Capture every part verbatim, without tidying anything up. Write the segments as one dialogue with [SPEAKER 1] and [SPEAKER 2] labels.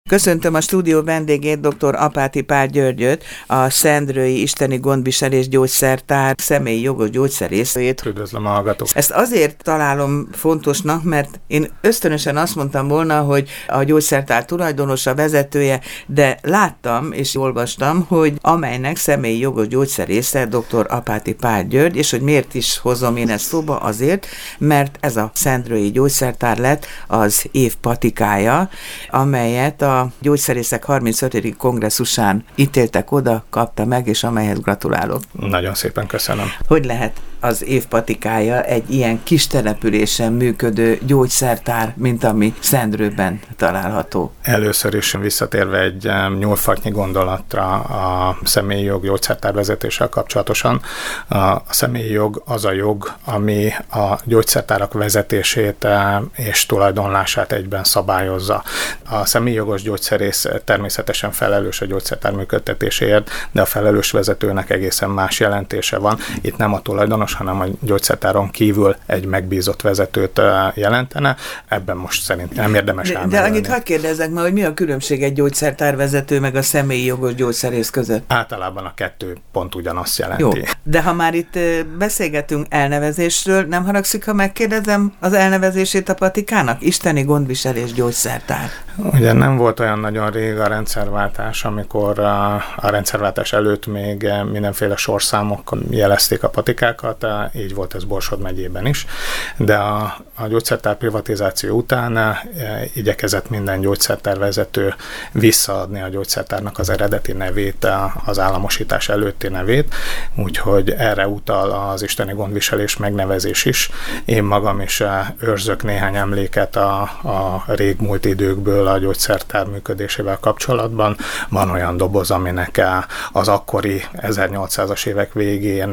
[SPEAKER 1] Köszöntöm a stúdió vendégét, dr. Apáti Pál Györgyöt, a Szendrői Isteni Gondviselés Gyógyszertár személyi jogos gyógyszerészét.
[SPEAKER 2] Üdvözlöm a hallgatók!
[SPEAKER 1] Ezt azért találom fontosnak, mert én ösztönösen azt mondtam volna, hogy a gyógyszertár tulajdonosa, vezetője, de láttam és olvastam, hogy amelynek személyi jogos gyógyszerésze dr. Apáti Pál György, és hogy miért is hozom én ezt szóba, azért, mert ez a Szendrői Gyógyszertár lett az év patikája, amelyet a gyógyszerészek harmincötödik kongresszusán ítéltek oda, kapta meg, és amelyhez gratulálok.
[SPEAKER 2] Nagyon szépen köszönöm.
[SPEAKER 1] Hogy lehet az év patikája egy ilyen kis településen működő gyógyszertár, mint ami Szendrőben található?
[SPEAKER 2] Először is visszatérve egy nyúlfartnyi gondolatra a személyi jog gyógyszertár vezetéssel kapcsolatosan. A személyi jog az a jog, ami a gyógyszertárak vezetését és tulajdonlását egyben szabályozza. A személyi jogos gyógyszerész természetesen felelős a gyógyszertár működtetéséért, de a felelős vezetőnek egészen más jelentése van. Itt nem a tulajdonos, hanem a gyógyszertáron kívül egy megbízott vezetőt jelentene. Ebben most szerint nem érdemes elmerülni.
[SPEAKER 1] De annyit hadd kérdezzek már, hogy mi a különbség egy gyógyszertárvezető meg a személyi jogos gyógyszerész között?
[SPEAKER 2] Általában a kettő pont ugyanazt jelenti.
[SPEAKER 1] Jó, de ha már itt beszélgetünk elnevezésről, nem haragszik, ha megkérdezem az elnevezését a patikának? Isteni Gondviselés Gyógyszertár.
[SPEAKER 2] Ugye nem volt olyan nagyon rég a rendszerváltás, amikor a, a rendszerváltás előtt még mindenféle sorszámok jelezték a patikákat, így volt ez Borsod megyében is, de a, a gyógyszertár privatizáció után e, igyekezett minden gyógyszertárvezető visszaadni a gyógyszertárnak az eredeti nevét, az államosítás előtti nevét, úgyhogy erre utal az Isteni Gondviselés megnevezés is. Én magam is őrzök néhány emléket a, a régmúlt időkből a gyógyszertár működésével kapcsolatban. Van olyan doboz, aminek az akkori ezernyolcszázas évek végén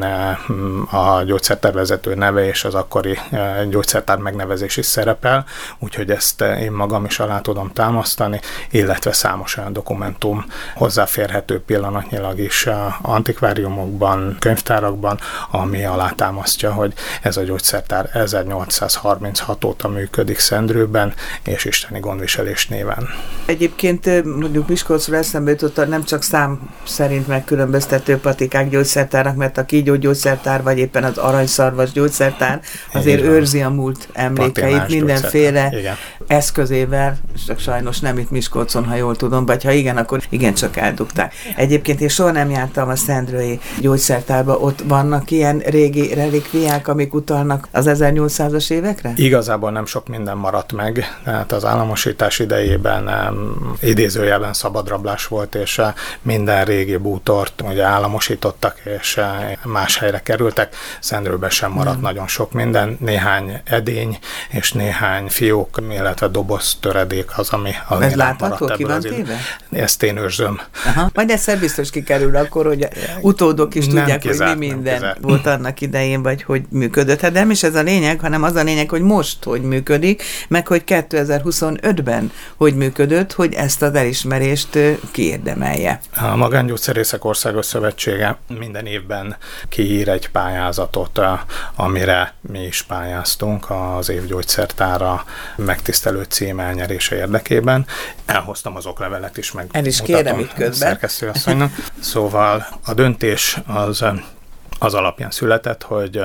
[SPEAKER 2] a gyógyszertárvezető neve és az akkori gyógyszertár megnevezés is szerepel, úgyhogy ezt én magam is alá tudom támasztani, illetve számos olyan dokumentum hozzáférhető pillanatnyilag is antikváriumokban, könyvtárakban, ami alátámasztja, hogy ez a gyógyszertár ezernyolcszázharminchat óta működik Szendrőben, és Isteni Gondviselés néven.
[SPEAKER 1] Egyébként mondjuk Miskolcról eszembe jutott, nem csak szám szerint megkülönböztető patikák gyógyszertárak, mert a kígyó gyógyszertár, vagy éppen az aranyszarvas gyógyszertár azért őrzi a múlt emlékeit, patinás mindenféle eszközével, csak sajnos nem itt Miskolcon, ha jól tudom, vagy ha igen, akkor igencsak eldugták. Egyébként én soha nem jártam a Szendrői gyógyszertárba, ott vannak ilyen régi relikviák, amik utalnak az ezernyolcszázas évekre?
[SPEAKER 2] Igazából nem sok minden maradt meg, tehát az államosítás idejében um, idézőjelben szabadrablás volt, és uh, minden régi bútort ugye államosítottak, és uh, más helyre kerültek. Szendrőben sem maradt nem. nagyon sok minden, néhány edény és néhány fiók, illetve doboz töredék az, ami, ami
[SPEAKER 1] ez látható, ki van téve?
[SPEAKER 2] Ezt én őrzöm.
[SPEAKER 1] Aha. Majd egyszer biztos kikerül akkor, hogy utódok is nem tudják, kizárt, hogy mi minden volt annak idején, vagy hogy működött. Hát nem is ez a lényeg, hanem az a lényeg, hogy most hogy működik, meg hogy kétezer-huszonötben hogy működött, hogy ezt az elismerést kiérdemelje.
[SPEAKER 2] A Magángyógyszerészek Országos Szövetsége minden évben kiír egy pályázatot, amire mi is pályáztunk az év gyógyszertára megtisztelő cím elnyerése érdekében. Elhoztam az oklevelet is, meg
[SPEAKER 1] el is kérem itt közben.
[SPEAKER 2] Szerkesztőasszonynak. Szóval a döntés az, az alapján született, hogy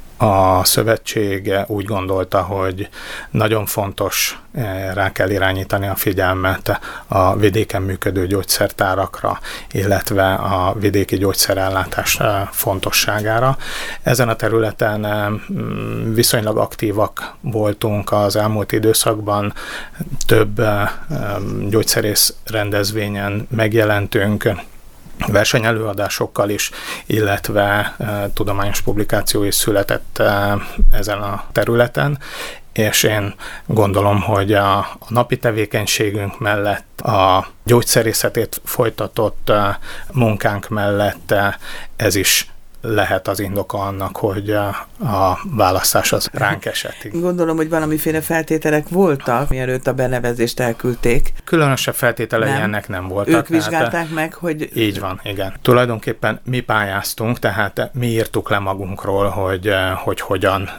[SPEAKER 2] a szövetség úgy gondolta, hogy nagyon fontos, rá kell irányítani a figyelmet a vidéken működő gyógyszertárakra, illetve a vidéki gyógyszerellátás fontosságára. Ezen a területen viszonylag aktívak voltunk az elmúlt időszakban, több gyógyszerész rendezvényen megjelentünk, versenyelőadásokkal is, illetve e, tudományos publikáció is született e, ezen a területen, és én gondolom, hogy a, a napi tevékenységünk mellett, a gyógyszerészetét folytatott e, munkánk mellett e, ez is lehet az indoka annak, hogy a választás az ránk esett.
[SPEAKER 1] Gondolom, hogy valamiféle feltételek voltak, mielőtt a benevezést elküldték.
[SPEAKER 2] Különösebb feltételei nem. ennek nem voltak.
[SPEAKER 1] Ők vizsgálták tehát, meg, hogy...
[SPEAKER 2] Így van, igen. Tulajdonképpen mi pályáztunk, tehát mi írtuk le magunkról, hogy, hogy hogyan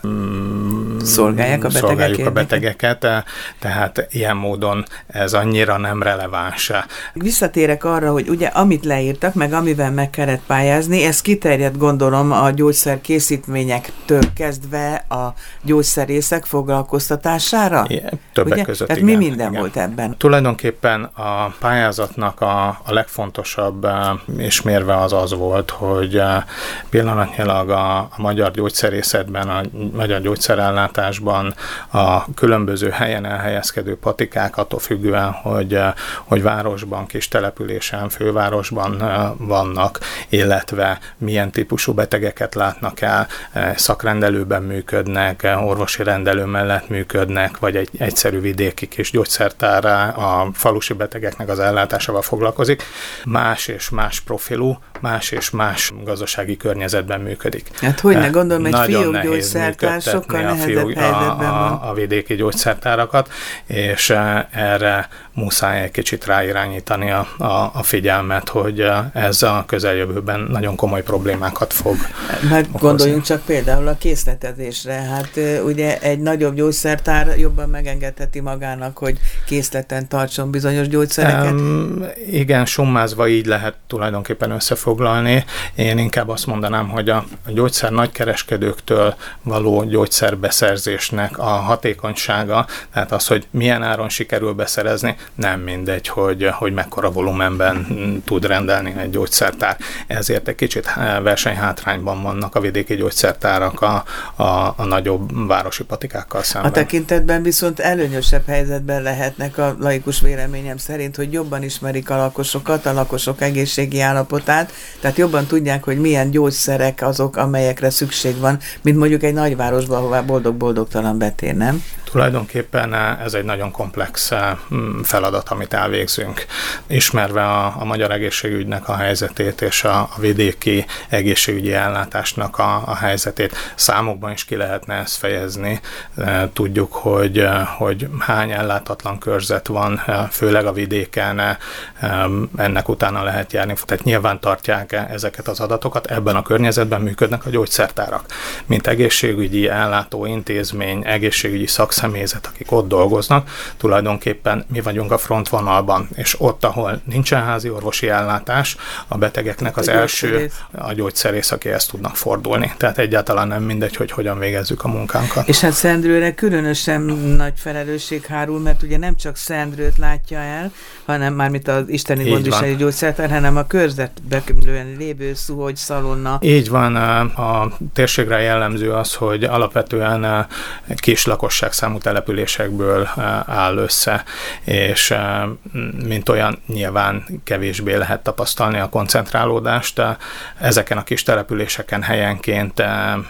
[SPEAKER 2] mm,
[SPEAKER 1] szolgálják, a,
[SPEAKER 2] szolgáljuk a betegeket, tehát ilyen módon ez annyira nem releváns.
[SPEAKER 1] Visszatérek arra, hogy ugye amit leírtak, meg amivel meg kellett pályázni, ez kiterjedt gondolom a gyógyszerkészítményektől kezdve a gyógyszerészek foglalkoztatására?
[SPEAKER 2] Igen, többek ugye? között,
[SPEAKER 1] Tehát
[SPEAKER 2] igen,
[SPEAKER 1] mi minden
[SPEAKER 2] igen.
[SPEAKER 1] volt ebben?
[SPEAKER 2] Tulajdonképpen a pályázatnak a, a legfontosabb ismérve az az volt, hogy pillanatnyilag a, a magyar gyógyszerészetben, a magyar gyógyszerellátásban a különböző helyen elhelyezkedő patikák, attól függően, hogy, hogy városban, kis településen, fővárosban vannak, illetve milyen típusú betegeket látnak el, szakrendelőben működnek, orvosi rendelő mellett működnek, vagy egy egyszerű vidéki kis gyógyszertár a falusi betegeknek az ellátásával foglalkozik. Más és más profilú, más és más gazdasági környezetben működik.
[SPEAKER 1] Hát hogy ne gondolom, egy fiók gyógyszertár sokkal nehezebb helyzetben van.
[SPEAKER 2] A, a vidéki gyógyszertárakat, és erre muszáj egy kicsit ráirányítani a, a, a figyelmet, hogy ez a közeljövőben nagyon komoly problémákat fog
[SPEAKER 1] Meg gondoljunk csak például a készletezésre. Hát ugye egy nagyobb gyógyszertár jobban megengedheti magának, hogy készleten tartson bizonyos gyógyszereket?
[SPEAKER 2] Um, igen, summázva így lehet tulajdonképpen összefoglalni. Én inkább azt mondanám, hogy a, a gyógyszer nagykereskedőktől való gyógyszerbeszerzésnek a hatékonysága, tehát az, hogy milyen áron sikerül beszerezni, nem mindegy, hogy, hogy mekkora volumenben tud rendelni egy gyógyszertár. Ezért egy kicsit versenyhátrányban vannak a vidéki gyógyszertárak a, a, a nagyobb városi patikákkal szemben.
[SPEAKER 1] A tekintetben viszont előnyösebb helyzetben lehetnek a laikus véleményem szerint, hogy jobban ismerik a lakosokat, a lakosok egészségi állapotát, tehát jobban tudják, hogy milyen gyógyszerek azok, amelyekre szükség van, mint mondjuk egy nagyvárosban, ahová boldog-boldogtalan betér, nem?
[SPEAKER 2] Tulajdonképpen ez egy nagyon komplex feladat, amit elvégzünk. Ismerve a, a magyar egészségügynek a helyzetét és a, a vidéki egészségügyi ellátásnak a, a helyzetét, számokban is ki lehetne ezt fejezni. Tudjuk, hogy, hogy hány ellátatlan körzet van, főleg a vidéken, ennek utána lehet járni. Tehát nyilván tartják ezeket az adatokat, ebben a környezetben működnek a gyógyszertárak. Mint egészségügyi ellátó intézmény, egészségügyi szakszemélyzet, akik ott dolgoznak, tulajdonképpen mi vagyunk a frontvonalban, és ott, ahol nincsen házi orvosi ellátás, a betegeknek az a első gyógyszerész. a gyógyszerész, aki ezt tudnak fordulni. Tehát egyáltalán nem mindegy, hogy hogyan végezzük a munkánkat.
[SPEAKER 1] És hát Szendrőre különösen nagy felelősség hárul, mert ugye nem csak Szendrőt látja el, hanem mármint az isteni gondviselő gyógyszertár, hanem a körzetben lévő Szuhony, Szalonna.
[SPEAKER 2] Így van, a térségre jellemző az, hogy alapvetően kis lakosságszámú településekből áll össze, és mint olyan nyilván kevésbé lehet tapasztalni a koncentrálódást. Ezeken a kis településeken helyenként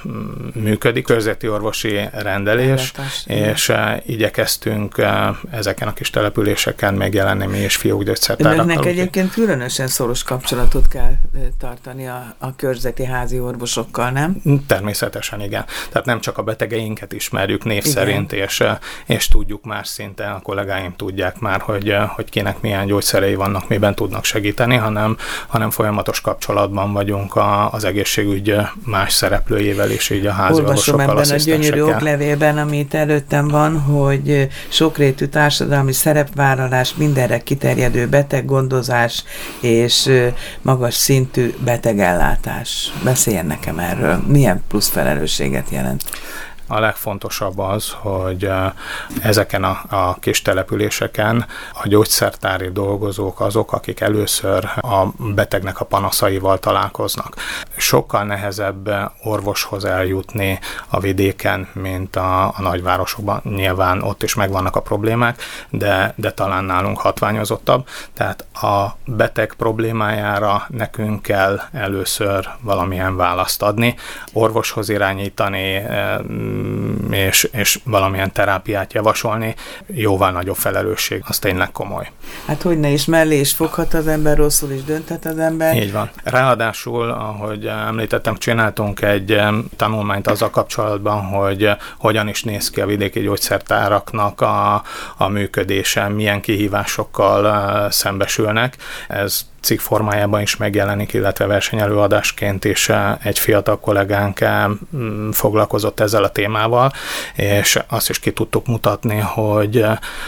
[SPEAKER 2] működik körzeti orvosi rendelés, Elletes, és igen. igyekeztünk ezeken a kis településeken megjelenni mi és fiókgyógyszertárakkal.
[SPEAKER 1] Önöknek egyébként különösen szoros kapcsolatot kell tartani a, a körzeti házi orvosokkal, nem?
[SPEAKER 2] Természetesen igen. Tehát nem csak a betegeinket ismerjük név igen. szerint, és, és tudjuk más szinten, a kollégáim tudják már, hogy, hogy kinek milyen gyógyszerei vannak, miben tudnak segíteni, hanem, hanem folyamatos kapcsolatban vagyunk a, az egészségügy más szereplőjével, és így a házi orvosokkal,
[SPEAKER 1] ebben a gyönyörű oklevélben, amit előttem van, hogy sokrétű társadalmi szerepvállalás, mindenre kiterjedő beteggondozás és magas szintű betegellátás. Beszéljen nekem erről. Milyen plusz felelősséget jelent?
[SPEAKER 2] A legfontosabb az, hogy ezeken a, a kis településeken a gyógyszertári dolgozók azok, akik először a betegnek a panaszaival találkoznak. Sokkal nehezebb orvoshoz eljutni a vidéken, mint a, a nagyvárosokban. Nyilván ott is megvannak a problémák, de, de talán nálunk hatványozottabb. Tehát a beteg problémájára nekünk kell először valamilyen választ adni, orvoshoz irányítani, és, és valamilyen terápiát javasolni, jóval nagyobb felelősség, az tényleg komoly.
[SPEAKER 1] Hát hogyne is, mellé is foghat az ember, rosszul is dönthet az ember.
[SPEAKER 2] Így van. Ráadásul, ahogy említettem, csináltunk egy tanulmányt azzal kapcsolatban, hogy hogyan is néz ki a vidéki gyógyszertáraknak a, a működése, milyen kihívásokkal szembesülnek. Ez cikk formájában is megjelenik, illetve versenyelőadásként is egy fiatal kollégánk foglalkozott ezzel a témával, és azt is ki tudtuk mutatni, hogy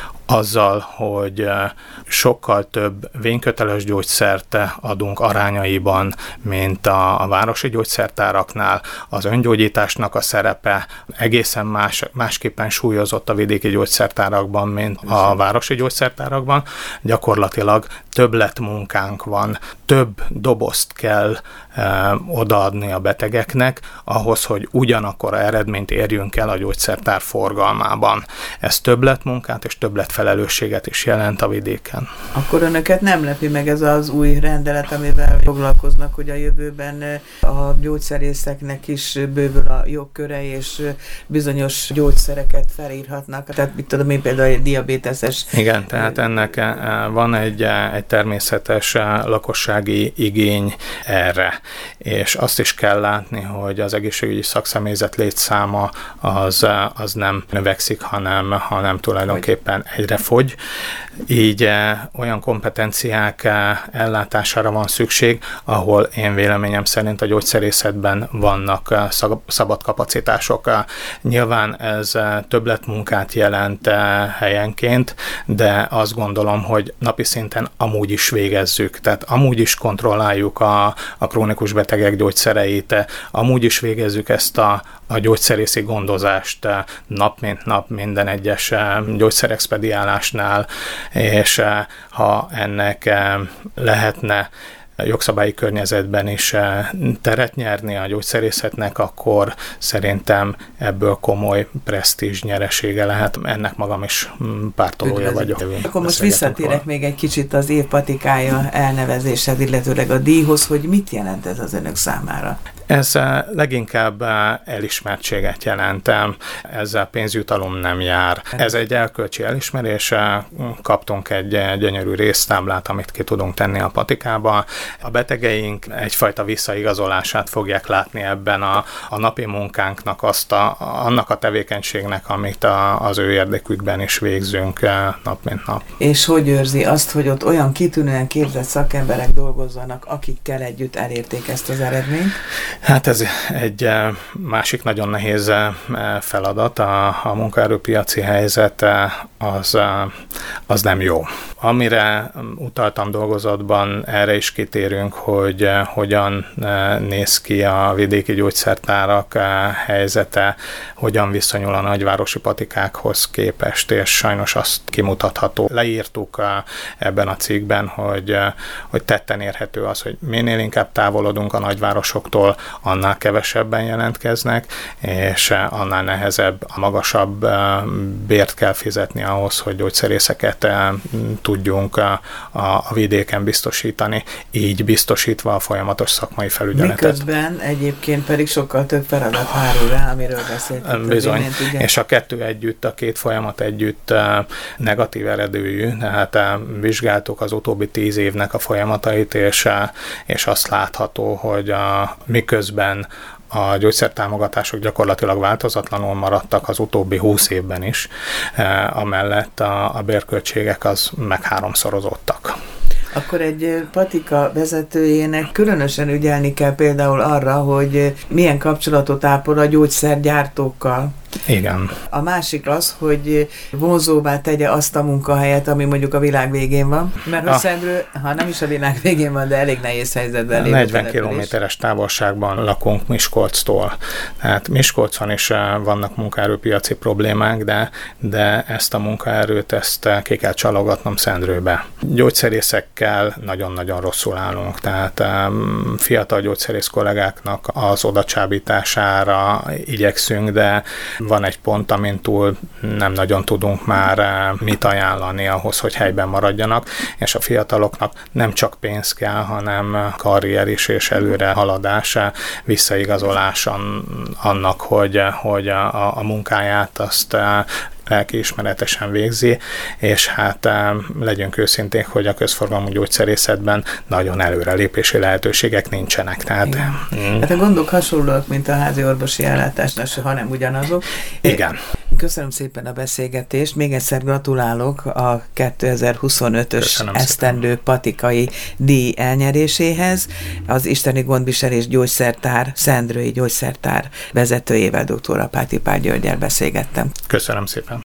[SPEAKER 2] azzal, hogy sokkal több vényköteles gyógyszert adunk arányaiban, mint a, a városi gyógyszertáraknál, az öngyógyításnak a szerepe egészen más, másképpen súlyozott a vidéki gyógyszertárakban, mint a városi gyógyszertárakban. Gyakorlatilag többletmunkánk van, több dobozt kell e, odaadni a betegeknek, ahhoz, hogy ugyanakkor eredményt érjünk el a gyógyszertár forgalmában. Ez többletmunkát és többletfelelősséget is jelent a vidéken.
[SPEAKER 1] Akkor önöket nem lepi meg ez az új rendelet, amivel foglalkoznak, hogy a jövőben a gyógyszerészeknek is bővül a jogköre, és bizonyos gyógyszereket felírhatnak. Tehát mit tudom én, például egy diabéteses.
[SPEAKER 2] Igen, tehát ennek van egy, egy természetes lakossági igény erre, és azt is kell látni, hogy az egészségügyi szakszemélyzet létszáma az, az nem növekszik, hanem, hanem tulajdonképpen egyre fogy. Így olyan kompetenciák ellátására van szükség, ahol én véleményem szerint a gyógyszerészetben vannak szabad kapacitások. Nyilván ez többletmunkát jelent helyenként, de azt gondolom, hogy napi szinten amúgy is végezzük, tehát amúgy is kontrolláljuk a, a krónikus betegek gyógyszereit, amúgy is végezzük ezt a, a gyógyszerészi gondozást nap mint nap minden egyes gyógyszerexpediálásnál, és ha ennek lehetne jogszabályi környezetben is teret nyerni a gyógyszerészetnek, akkor szerintem ebből komoly presztízs nyeresége lehet. Ennek magam is pártolója vagyok.
[SPEAKER 1] Akkor most visszatérek még egy kicsit az év patikája elnevezéshez, illetőleg a díjhoz, hogy mit jelent ez az önök számára?
[SPEAKER 2] Ez leginkább elismertséget jelentem, ezzel pénzjutalom nem jár. Ez egy erkölcsi elismerés, kaptunk egy gyönyörű résztáblát, amit ki tudunk tenni a patikába. A betegeink egyfajta visszaigazolását fogják látni ebben a, a napi munkánknak, azt a, annak a tevékenységnek, amit a, az ő érdekükben is végzünk nap mint nap.
[SPEAKER 1] És hogy őrzi azt, hogy ott olyan kitűnően képzett szakemberek dolgozzanak, akikkel együtt elérték ezt az eredményt?
[SPEAKER 2] Hát ez egy másik nagyon nehéz feladat. A, a munkaerőpiaci helyzet az, az nem jó. Amire utaltam dolgozatban, erre is kitérünk, hogy hogyan néz ki a vidéki gyógyszertárak helyzete, hogyan viszonyul a nagyvárosi patikákhoz képest, és sajnos azt kimutatható. Leírtuk ebben a cikkben, hogy, hogy tetten érhető az, hogy minél inkább távolodunk a nagyvárosoktól, annál kevesebben jelentkeznek, és annál nehezebb, a magasabb bért kell fizetni ahhoz, hogy gyógyszerészeket tudjunk a, a vidéken biztosítani, így biztosítva a folyamatos szakmai felügyeletet.
[SPEAKER 1] Miközben egyébként pedig sokkal több feladat hárul rá, amiről beszéltünk.
[SPEAKER 2] Bizony, imént, és a kettő együtt, a két folyamat együtt negatív eredőjű, tehát vizsgáltuk az utóbbi tíz évnek a folyamatait, és, és azt látható, hogy a, miközben a gyógyszertámogatások gyakorlatilag változatlanul maradtak az utóbbi húsz évben is, amellett a, a bérköltségek az meg háromszorozottak.
[SPEAKER 1] Akkor egy patika vezetőjének különösen ügyelni kell például arra, hogy milyen kapcsolatot ápol a gyógyszergyártókkal.
[SPEAKER 2] Igen.
[SPEAKER 1] A másik az, hogy vonzóvá tegye azt a munkahelyet, ami mondjuk a világ végén van. Mert a Szendrő, ha nem is a világ végén van, de elég nehéz helyzetben lévő
[SPEAKER 2] negyven kilométeres távolságban lakunk Miskolctól. Tehát Miskolcon is vannak munkaerőpiaci problémák, de, de ezt a munkaerőt ezt ki kell csalogatnom Szendrőbe. Gyógyszerészekkel nagyon-nagyon rosszul állunk, tehát fiatal gyógyszerész kollégáknak az odacsábítására igyekszünk, de van egy pont, amin túl nem nagyon tudunk már mit ajánlani ahhoz, hogy helyben maradjanak, és a fiataloknak nem csak pénz kell, hanem karrier is és előre haladása, visszaigazolása annak, hogy, hogy a, a munkáját azt lelkiismeretesen végzi, és hát legyünk őszinték, hogy a közforgalmú gyógyszerészetben nagyon előrelépési lehetőségek nincsenek. Tehát,
[SPEAKER 1] mm. hát a gondok hasonlóak, mint a házi orvosi ellátásnál, hanem ugyanazok.
[SPEAKER 2] Igen.
[SPEAKER 1] Köszönöm szépen a beszélgetést, még egyszer gratulálok a kétezer-huszonötös esztendő patikai díj elnyeréséhez. Az Isteni Gondviselés Gyógyszertár, Szendrői Gyógyszertár vezetőjével, dr. Apáti Pál Györggyel beszélgettem.
[SPEAKER 2] Köszönöm szépen.